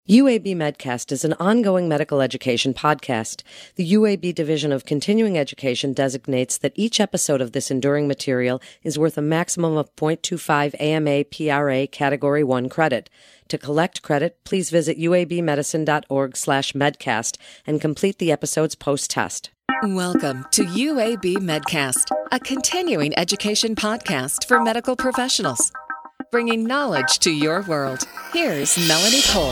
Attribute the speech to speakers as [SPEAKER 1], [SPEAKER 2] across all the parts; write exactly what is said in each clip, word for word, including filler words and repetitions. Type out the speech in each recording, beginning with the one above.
[SPEAKER 1] U A B Medcast is an ongoing medical education podcast. The U A B Division of Continuing Education designates that each episode of this enduring material is worth a maximum of zero point two five A M A P R A Category one credit. To collect credit, please visit uabmedicine.org slash medcast and complete the episode's post-test.
[SPEAKER 2] Welcome to U A B Medcast, a continuing education podcast for medical professionals. Bringing knowledge to your world. Here's Melanie Cole.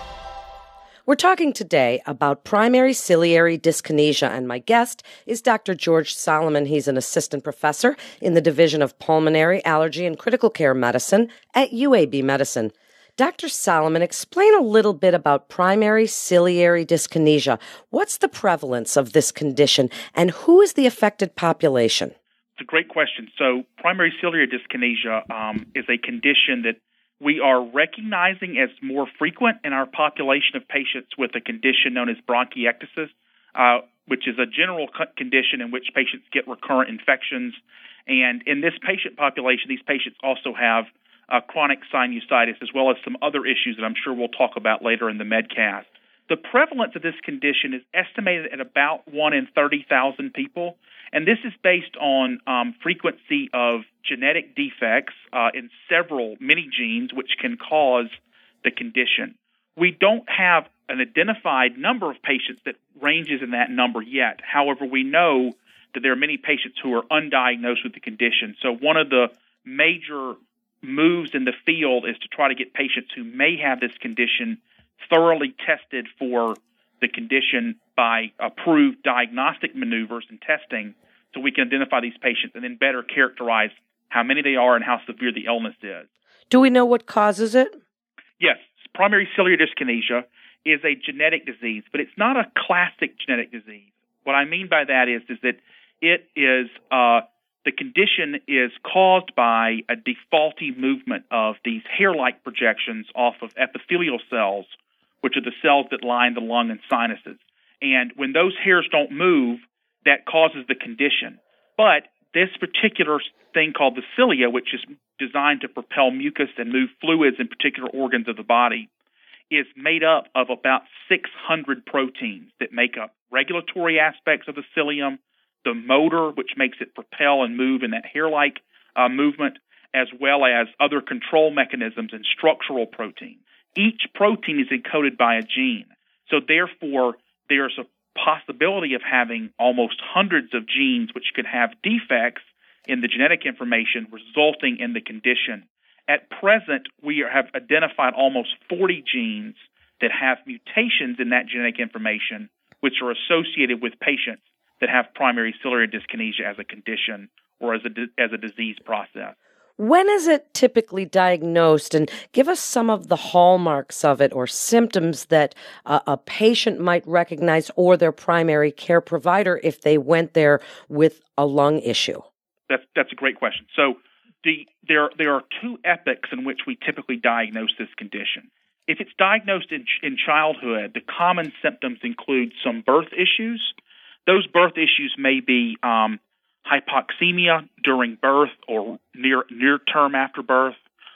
[SPEAKER 1] We're talking today about primary ciliary dyskinesia, and my guest is Doctor George Solomon. He's an assistant professor in the Division of Pulmonary, Allergy, and Critical Care Medicine at U A B Medicine. Doctor Solomon, explain a little bit about primary ciliary dyskinesia. What's the prevalence of this condition, and who is the affected population?
[SPEAKER 3] It's a great question. So primary ciliary dyskinesia um, is a condition that we are recognizing as more frequent in our population of patients with a condition known as bronchiectasis, uh, which is a general condition in which patients get recurrent infections. And in this patient population, these patients also have uh, chronic sinusitis as well as some other issues that I'm sure we'll talk about later in the Medcast. The prevalence of this condition is estimated at about one in thirty thousand people. And this is based on um, frequency of genetic defects uh, in several, many genes, which can cause the condition. We don't have an identified number of patients that ranges in that number yet. However, we know that there are many patients who are undiagnosed with the condition. So one of the major moves in the field is to try to get patients who may have this condition thoroughly tested for the condition by approved diagnostic maneuvers and testing so we can identify these patients and then better characterize how many they are and how severe the illness is.
[SPEAKER 1] Do we know what causes it?
[SPEAKER 3] Yes. Primary ciliary dyskinesia is a genetic disease, but it's not a classic genetic disease. What I mean by that is, is that it is uh, the condition is caused by a defaulty movement of these hair-like projections off of epithelial cells, which are the cells that line the lung and sinuses. And when those hairs don't move, that causes the condition. But this particular thing called the cilia, which is designed to propel mucus and move fluids in particular organs of the body, is made up of about six hundred proteins that make up regulatory aspects of the cilium, the motor, which makes it propel and move in that hair-like uh, movement, as well as other control mechanisms and structural proteins. Each protein is encoded by a gene. So therefore, there's a possibility of having almost hundreds of genes which could have defects in the genetic information resulting in the condition. At present, we have identified almost forty genes that have mutations in that genetic information which are associated with patients that have primary ciliary dyskinesia as a condition or as a, as a disease process.
[SPEAKER 1] When is it typically diagnosed? And give us some of the hallmarks of it or symptoms that uh, a patient might recognize or their primary care provider if they went there with a lung issue.
[SPEAKER 3] That's, that's a great question. So the, there, there are two epochs in which we typically diagnose this condition. If it's diagnosed in, in childhood, the common symptoms include some birth issues. Those birth issues may be um, hypoxemia during birth or near near term after birth,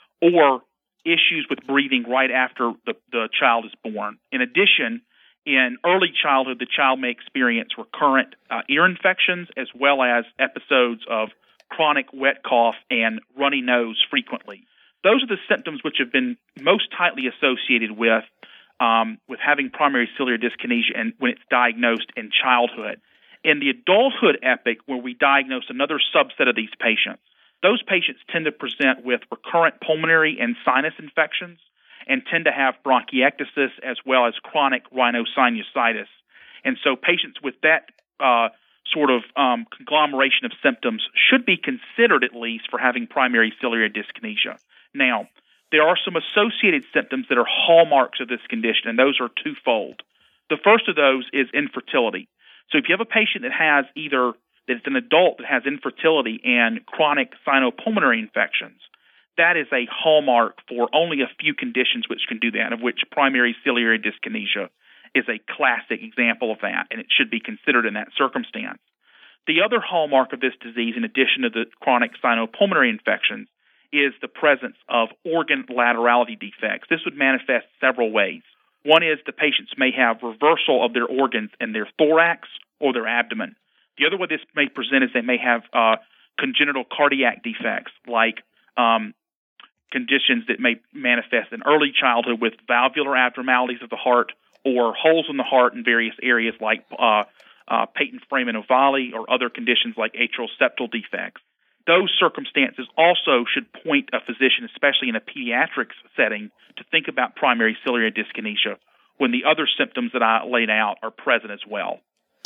[SPEAKER 3] or issues with breathing right after the, the child is born. In addition, in early childhood, the child may experience recurrent uh, ear infections as well as episodes of chronic wet cough and runny nose frequently. Those are the symptoms which have been most tightly associated with um, with having primary ciliary dyskinesia and when it's diagnosed in childhood. In the adulthood epoch, where we diagnose another subset of these patients, those patients tend to present with recurrent pulmonary and sinus infections and tend to have bronchiectasis as well as chronic rhinosinusitis. And so patients with that uh, sort of um, conglomeration of symptoms should be considered at least for having primary ciliary dyskinesia. Now, there are some associated symptoms that are hallmarks of this condition, and those are twofold. The first of those is infertility. So if you have a patient that has either, that's an adult that has infertility and chronic sinopulmonary infections, that is a hallmark for only a few conditions which can do that, of which primary ciliary dyskinesia is a classic example of that, and it should be considered in that circumstance. The other hallmark of this disease, in addition to the chronic sinopulmonary infections, is the presence of organ laterality defects. This would manifest several ways. One is the patients may have reversal of their organs in their thorax or their abdomen. The other way this may present is they may have uh, congenital cardiac defects, like um, conditions that may manifest in early childhood with valvular abnormalities of the heart or holes in the heart in various areas like uh, uh, patent foramen ovale or other conditions like atrial septal defects. Those circumstances also should point a physician, especially in a pediatrics setting, to think about primary ciliary dyskinesia when the other symptoms that I laid out are present as well.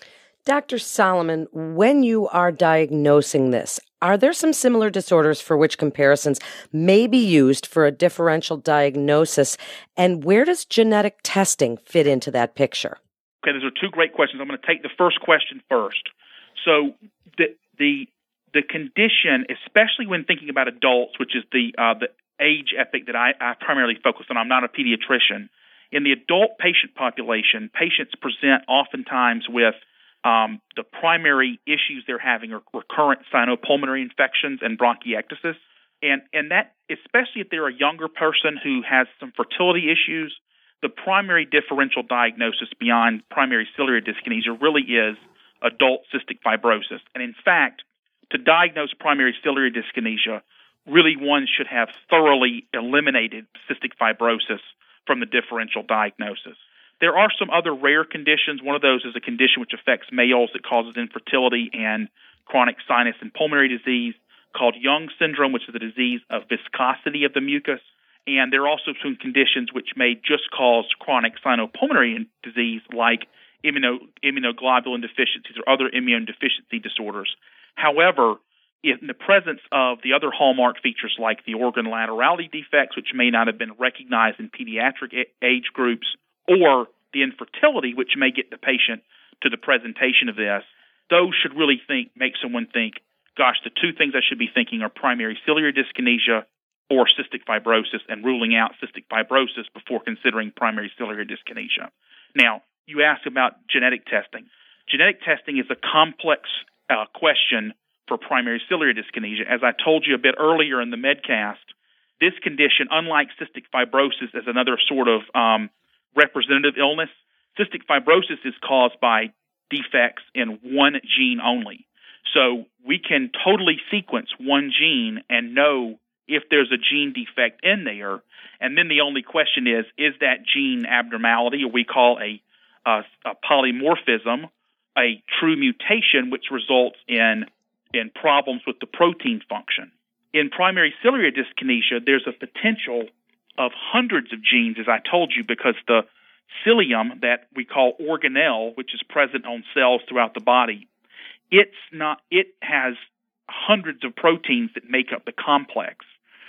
[SPEAKER 1] Doctor Solomon, when you are diagnosing this, are there some similar disorders for which comparisons may be used for a differential diagnosis, and where does genetic testing fit into that picture?
[SPEAKER 3] Okay, those are two great questions. I'm going to take the first question first. So the the the condition, especially when thinking about adults, which is the uh, the age epoch that I, I primarily focus on. I'm not a pediatrician. In the adult patient population, patients present oftentimes with Um, the primary issues they're having are recurrent sinopulmonary infections and bronchiectasis. And, and that, especially if they're a younger person who has some fertility issues, the primary differential diagnosis beyond primary ciliary dyskinesia really is adult cystic fibrosis. And in fact, to diagnose primary ciliary dyskinesia, really one should have thoroughly eliminated cystic fibrosis from the differential diagnosis. There are some other rare conditions. One of those is a condition which affects males that causes infertility and chronic sinus and pulmonary disease called Young syndrome, which is a disease of viscosity of the mucus. And there are also some conditions which may just cause chronic sinopulmonary disease like immuno, immunoglobulin deficiencies or other immune deficiency disorders. However, in the presence of the other hallmark features like the organ laterality defects, which may not have been recognized in pediatric age groups, or the infertility, which may get the patient to the presentation of this, those should really think make someone think, gosh, the two things I should be thinking are primary ciliary dyskinesia or cystic fibrosis, and ruling out cystic fibrosis before considering primary ciliary dyskinesia. Now, you asked about genetic testing. Genetic testing is a complex uh, question for primary ciliary dyskinesia. As I told you a bit earlier in the Medcast, this condition, unlike cystic fibrosis as another sort of um, representative illness, cystic fibrosis is caused by defects in one gene only. So we can totally sequence one gene and know if there's a gene defect in there. And then the only question is, is that gene abnormality, or we call a, a, a polymorphism, a true mutation which results in, in problems with the protein function? In primary ciliary dyskinesia, there's a potential of hundreds of genes, as I told you, because the cilium that we call organelle, which is present on cells throughout the body, it's not. It has hundreds of proteins that make up the complex.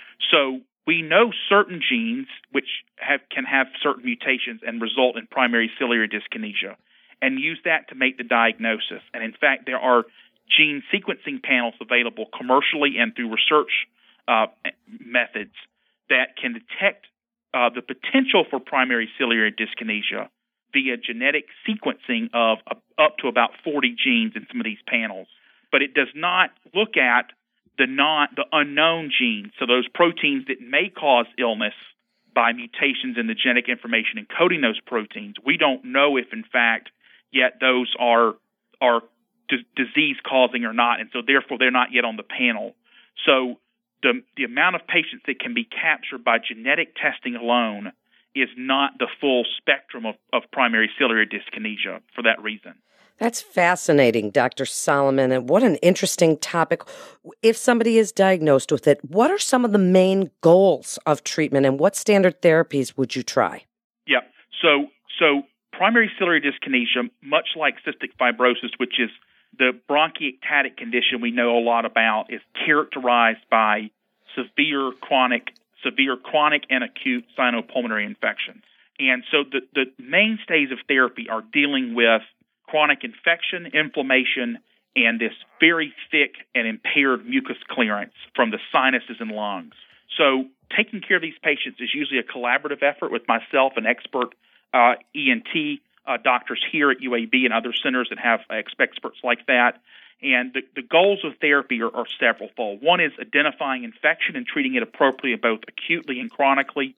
[SPEAKER 3] So we know certain genes which have can have certain mutations and result in primary ciliary dyskinesia, and use that to make the diagnosis. And in fact, there are gene sequencing panels available commercially and through research uh, methods that can detect uh, the potential for primary ciliary dyskinesia via genetic sequencing of uh, up to about forty genes in some of these panels. But it does not look at the non the unknown genes, so those proteins that may cause illness by mutations in the genetic information encoding those proteins. We don't know if, in fact, yet those are are d- disease causing or not, and so therefore they're not yet on the panel. So The, the amount of patients that can be captured by genetic testing alone is not the full spectrum of, of primary ciliary dyskinesia for that reason.
[SPEAKER 1] That's fascinating, Doctor Solomon, and what an interesting topic. If somebody is diagnosed with it, what are some of the main goals of treatment, and what standard therapies would you try?
[SPEAKER 3] Yeah, so so primary ciliary dyskinesia, much like cystic fibrosis, which is the bronchiectatic condition we know a lot about, is characterized by severe chronic, severe chronic and acute sinopulmonary infections. And so the, the mainstays of therapy are dealing with chronic infection, inflammation, and this very thick and impaired mucus clearance from the sinuses and lungs. So taking care of these patients is usually a collaborative effort with myself and expert uh, E N T Uh, doctors here at U A B and other centers that have ex- experts like that. And the, the goals of therapy are, are several-fold. One is identifying infection and treating it appropriately, both acutely and chronically.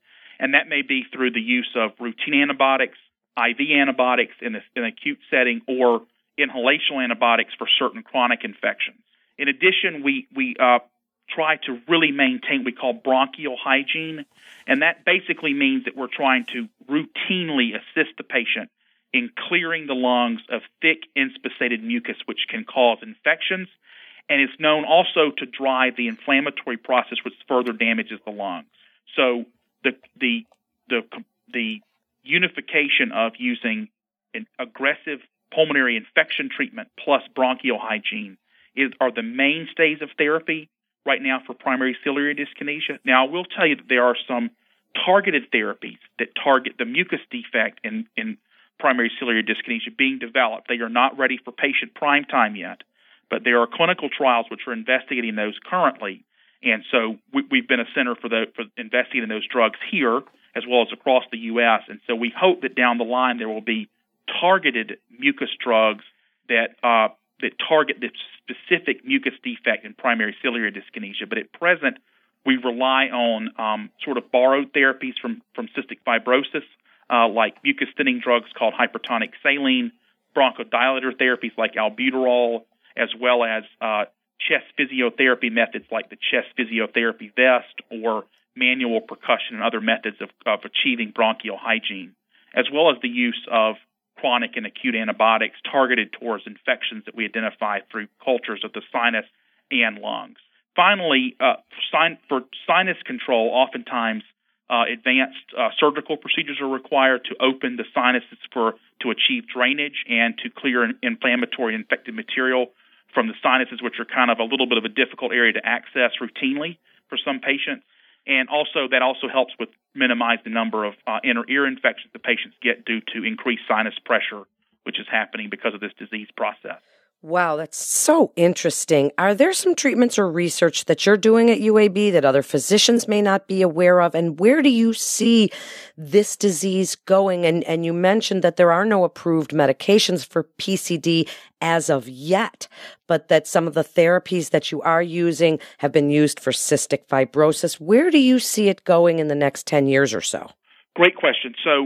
[SPEAKER 3] And that may be through the use of routine antibiotics, I V antibiotics in, a, in an acute setting, or inhalational antibiotics for certain chronic infections. In addition, we, we uh, try to really maintain what we call bronchial hygiene, and that basically means that we're trying to routinely assist the patient in clearing the lungs of thick inspissated mucus, which can cause infections, and it's known also to drive the inflammatory process, which further damages the lungs. So the the the the unification of using an aggressive pulmonary infection treatment plus bronchial hygiene is are the mainstays of therapy right now for primary ciliary dyskinesia. Now, I will tell you that there are some targeted therapies that target the mucus defect in, in primary ciliary dyskinesia being developed. They are not ready for patient prime time yet, but there are clinical trials which are investigating those currently. And so we, we've been a center for, the, for investigating those drugs here as well as across the U S. And so we hope that down the line there will be targeted mucus drugs that uh, that target the specific mucus defect in primary ciliary dyskinesia. But at present, we rely on um, sort of borrowed therapies from, from cystic fibrosis, uh, like mucus thinning drugs called hypertonic saline, bronchodilator therapies like albuterol, as well as uh, chest physiotherapy methods like the chest physiotherapy vest or manual percussion and other methods of, of achieving bronchial hygiene, as well as the use of chronic and acute antibiotics targeted towards infections that we identify through cultures of the sinus and lungs. Finally, uh, for sinus control, oftentimes uh, advanced uh, surgical procedures are required to open the sinuses for to achieve drainage and to clear an inflammatory infected material from the sinuses, which are kind of a little bit of a difficult area to access routinely for some patients. And also, that also helps with minimize the number of uh, inner ear infections the patients get due to increased sinus pressure, which is happening because of this disease process.
[SPEAKER 1] Wow, that's so interesting. Are there some treatments or research that you're doing at U A B that other physicians may not be aware of? And where do you see this disease going? And, and you mentioned that there are no approved medications for P C D as of yet, but that some of the therapies that you are using have been used for cystic fibrosis. Where do you see it going in the next ten years or so?
[SPEAKER 3] Great question. So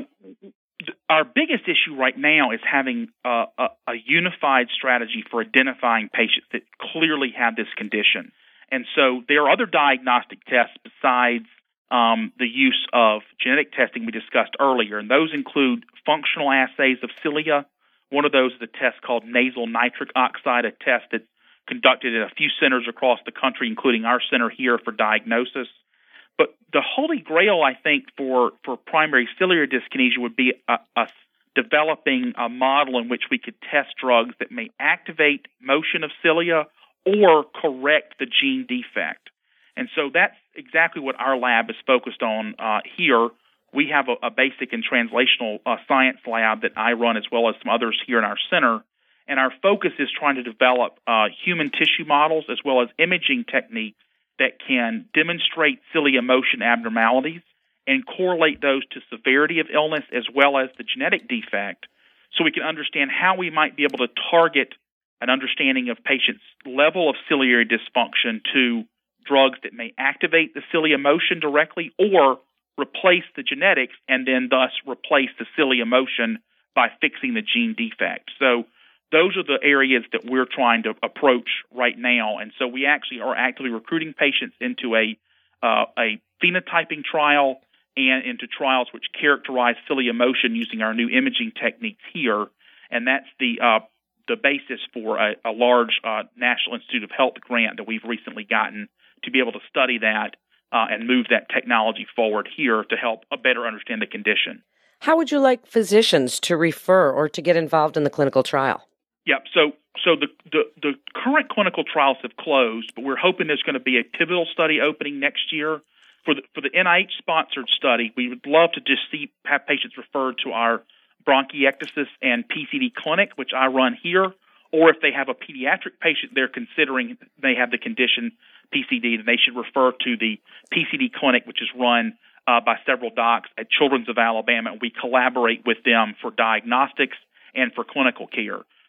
[SPEAKER 3] our biggest issue right now is having a, a, a unified strategy for identifying patients that clearly have this condition. And so there are other diagnostic tests besides um, the use of genetic testing we discussed earlier, and those include functional assays of cilia. One of those is a test called nasal nitric oxide, a test that's conducted at a few centers across the country, including our center here for diagnosis. But the holy grail, I think, for, for primary ciliary dyskinesia would be a, a developing a model in which we could test drugs that may activate motion of cilia or correct the gene defect. And so that's exactly what our lab is focused on uh, here. We have a, a basic and translational uh, science lab that I run as well as some others here in our center. And our focus is trying to develop uh, human tissue models as well as imaging techniques that can demonstrate cilia motion abnormalities and correlate those to severity of illness as well as the genetic defect, so we can understand how we might be able to target an understanding of patients' level of ciliary dysfunction to drugs that may activate the cilia motion directly or replace the genetics and then thus replace the cilia motion by fixing the gene defect. So those are the areas that we're trying to approach right now. And so we actually are actively recruiting patients into a uh, a phenotyping trial and into trials which characterize cilia motion using our new imaging techniques here. And that's the uh, the basis for a, a large uh, National Institute of Health grant that we've recently gotten to be able to study that uh, and move that technology forward here to help uh, better understand the condition.
[SPEAKER 1] How would you like physicians to refer or to get involved in the clinical trial?
[SPEAKER 3] Yep. So, so the, the, the current clinical trials have closed, but we're hoping there's going to be a pivotal study opening next year. For the, for the N I H-sponsored study, we would love to just see have patients referred to our bronchiectasis and P C D clinic, which I run here, or if they have a pediatric patient they're considering they have the condition P C D, then they should refer to the P C D clinic, which is run uh, by several docs at Children's of Alabama, and we collaborate with them for diagnostics and for clinical care.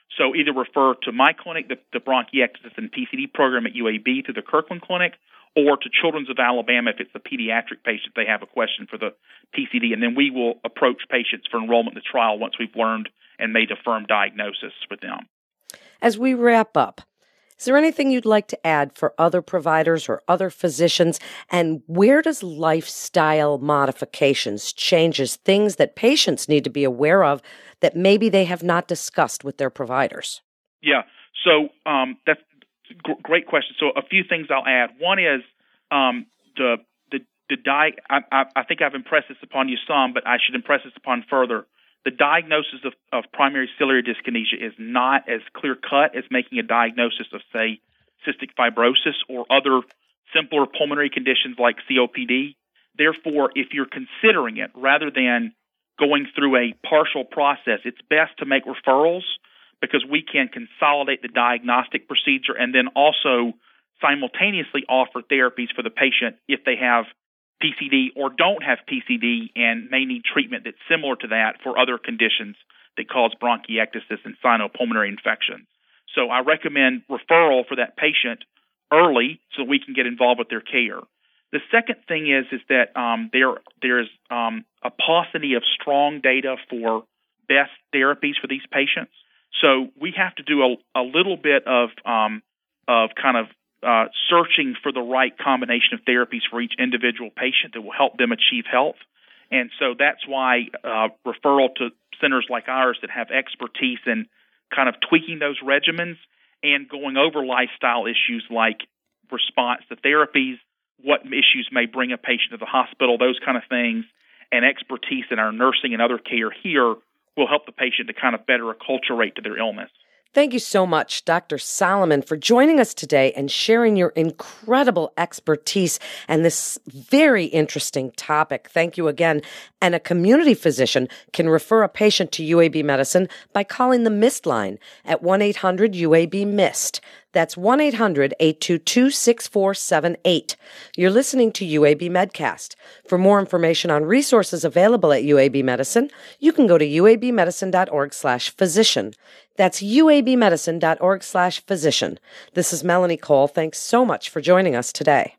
[SPEAKER 3] So either refer to my clinic, the, the bronchiectasis and P C D program at U A B, to the Kirkland Clinic, or to Children's of Alabama if it's a pediatric patient, they have a question for the P C D, and then we will approach patients for enrollment in the trial once we've learned and made a firm diagnosis with them.
[SPEAKER 1] As we wrap up, is there anything you'd like to add for other providers or other physicians? And where does lifestyle modifications, changes, things that patients need to be aware of that maybe they have not discussed with their providers?
[SPEAKER 3] Yeah, so um, that's a g- great question. So a few things I'll add. One is um, the the the di- I, I, I think I've impressed this upon you some, but I should impress this upon further. The diagnosis of, of primary ciliary dyskinesia is not as clear-cut as making a diagnosis of, say, cystic fibrosis or other simpler pulmonary conditions like C O P D. Therefore, if you're considering it, rather than going through a partial process, it's best to make referrals because we can consolidate the diagnostic procedure and then also simultaneously offer therapies for the patient if they have P C D or don't have P C D and may need treatment that's similar to that for other conditions that cause bronchiectasis and sinopulmonary infections. So I recommend referral for that patient early so we can get involved with their care. The second thing is is that um, there there's um, a paucity of strong data for best therapies for these patients. So we have to do a, a little bit of um, of kind of uh, searching for the right combination of therapies for each individual patient that will help them achieve health. And so that's why uh, referral to centers like ours that have expertise in kind of tweaking those regimens and going over lifestyle issues like response to therapies, what issues may bring a patient to the hospital, those kind of things, and expertise in our nursing and other care here will help the patient to kind of better acculturate to their illness.
[SPEAKER 1] Thank you so much, Doctor Solomon, for joining us today and sharing your incredible expertise and this very interesting topic. Thank you again. And a community physician can refer a patient to U A B Medicine by calling the MIST line at one eight hundred U A B MIST. That's one eight hundred eight two two six four seven eight. You're listening to U A B Medcast. For more information on resources available at U A B Medicine, you can go to uabmedicine.org slash physician. That's uabmedicine.org slash physician. This is Melanie Cole. Thanks so much for joining us today.